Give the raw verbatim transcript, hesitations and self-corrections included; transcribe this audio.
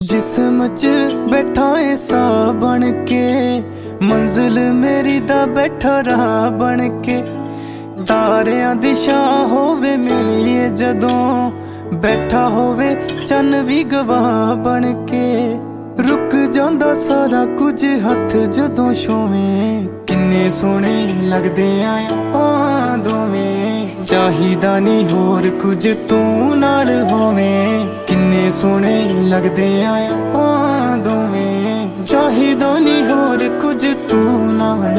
जिस्म च बैठा है सा बन के, मंजिल मेरी दा बैठा रहा बन के। तारियां दी छां होवे मिलिए जदों, बैठा होवे चन्न भी गवाह बन के। रुक जांदा सारा कुछ हथ जदों छूवें, किन्ने सोहणे लगदे आ दोवें। चाहिदा नी होर कुछ तू नाल होवें, किन्ने सोहणे लगदे आ दोवें। चाहिदा नी होर कुछ तू नाल